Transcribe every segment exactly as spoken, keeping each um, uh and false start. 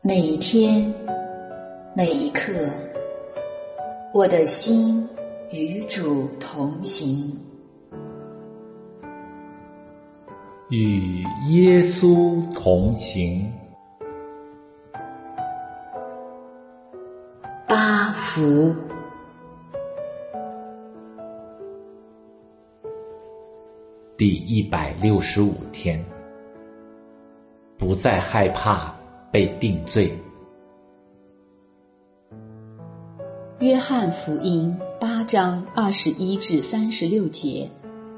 每一天，每一刻，我的心与主同行。 与耶稣同行。 八福。 第一百六十五天，不再害怕被定罪。 约翰福音八章二十一至三十六节。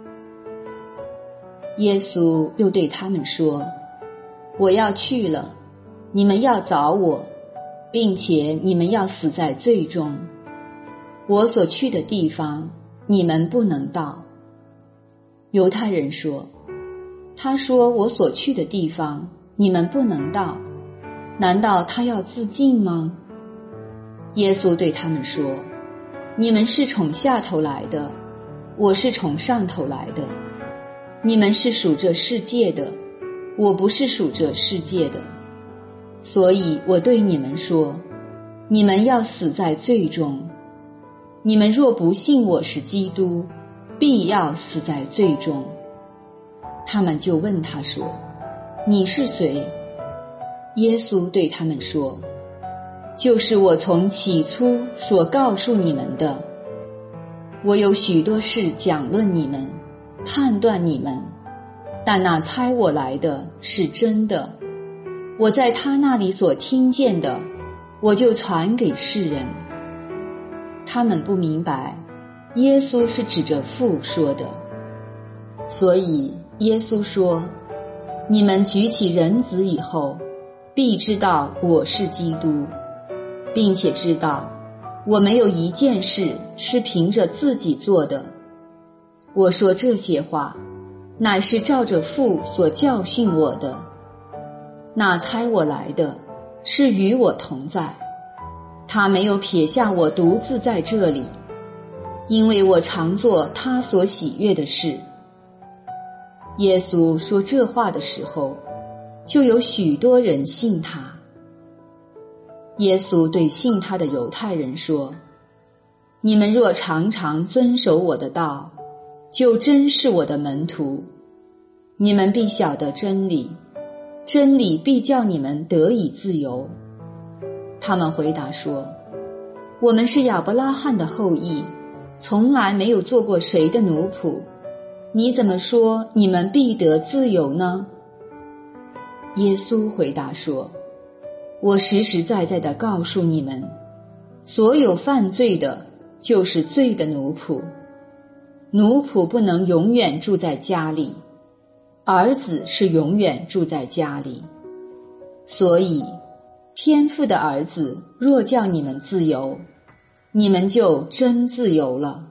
耶稣又对他们说：我要去了，你们要找我，并且你们要死在罪中。我所去的地方，你们不能到。犹太人说：他说我所去的地方，你们不能到，难道他要自尽吗？耶稣对他们说：你们是从下头来的，我是从上头来的。你们是属这世界的，我不是属这世界的。所以我对你们说，你们要死在罪中。你们若不信我是基督，必要死在罪中。他们就问他说：你是谁？耶稣对他们说：就是我从起初所告诉你们的。我有许多事讲论你们，判断你们，但那差我来的是真的。我在他那里所听见的，我就传给世人。他们不明白耶稣是指着父说的，所以耶稣说：你们举起人子以后，必知道我是基督，并且知道我没有一件事是凭着自己做的。我说这些话，乃是照着父所教训我的。那差我来的是与我同在，他没有撇下我独自在这里，因为我常做他所喜悦的事。耶稣说这话的时候，就有许多人信他。耶稣对信他的犹太人说：你们若常常遵守我的道，就真是我的门徒。你们必晓得真理，真理必叫你们得以自由。他们回答说：我们是亚伯拉罕的后裔，从来没有做过谁的奴仆，你怎么说你们必得自由呢？耶稣回答说：我实实在在地告诉你们，所有犯罪的就是罪的奴仆。奴仆不能永远住在家里，儿子是永远住在家里。所以天父的儿子若叫你们自由，你们就真自由了。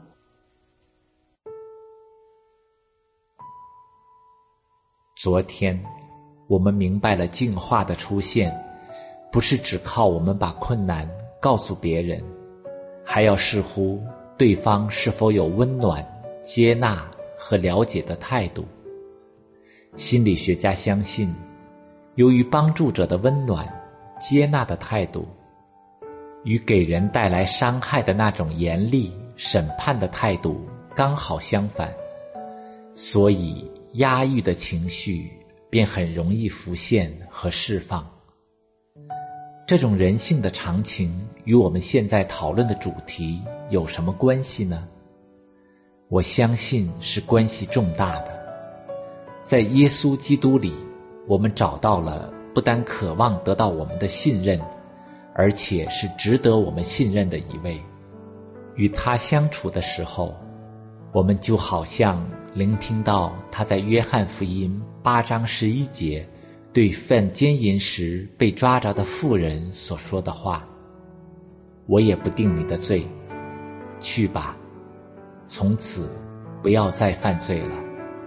昨天我们明白了净化的出现，不是只靠我们把困难告诉别人，还要视乎对方是否有温暖、接纳和了解的态度。心理学家相信，由于帮助者的温暖、接纳的态度，与给人带来伤害的那种严厉、审判的态度刚好相反，所以压抑的情绪便很容易浮现和释放。这种人性的常情与我们现在讨论的主题有什么关系呢？我相信是关系重大的。在耶稣基督里，我们找到了不单渴望得到我们的信任，而且是值得我们信任的一位。与他相处的时候，我们就好像聆听到他在约翰福音八章十一节对犯奸淫时被抓着的妇人所说的话：我也不定你的罪，去吧，从此不要再犯罪了。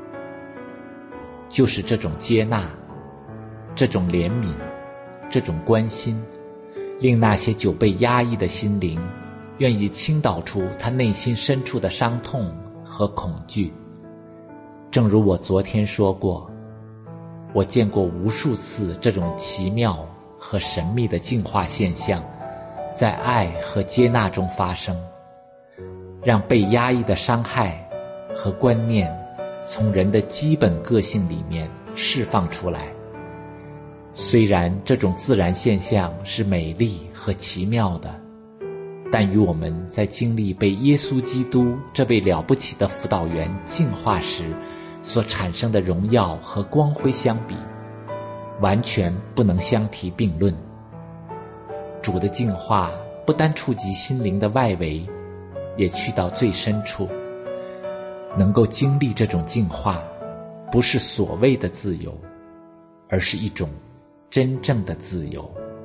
就是这种接纳，这种怜悯，这种关心，令那些久被压抑的心灵愿意倾倒出他内心深处的伤痛和恐惧。正如我昨天说过，我见过无数次这种奇妙和神秘的净化现象在爱和接纳中发生，让被压抑的伤害和观念从人的基本个性里面释放出来。虽然这种自然现象是美丽和奇妙的，但与我们在经历被耶稣基督这位了不起的辅导员净化时所产生的荣耀和光辉相比，完全不能相提并论。主的净化不单触及心灵的外围，也去到最深处。能够经历这种净化，不是所谓的自由，而是一种真正的自由。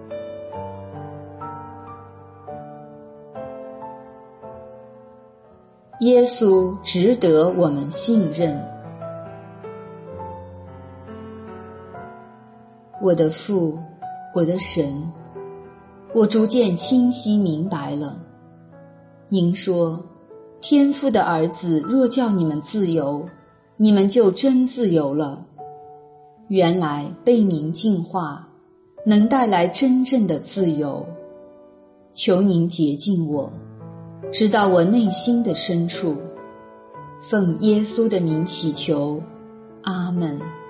耶稣值得我们信任。我的父，我的神，我逐渐清晰明白了。您说，天父的儿子若叫你们自由，你们就真自由了。原来被您净化，能带来真正的自由。求您洁净我，直到我内心的深处。奉耶稣的名祈求，阿们。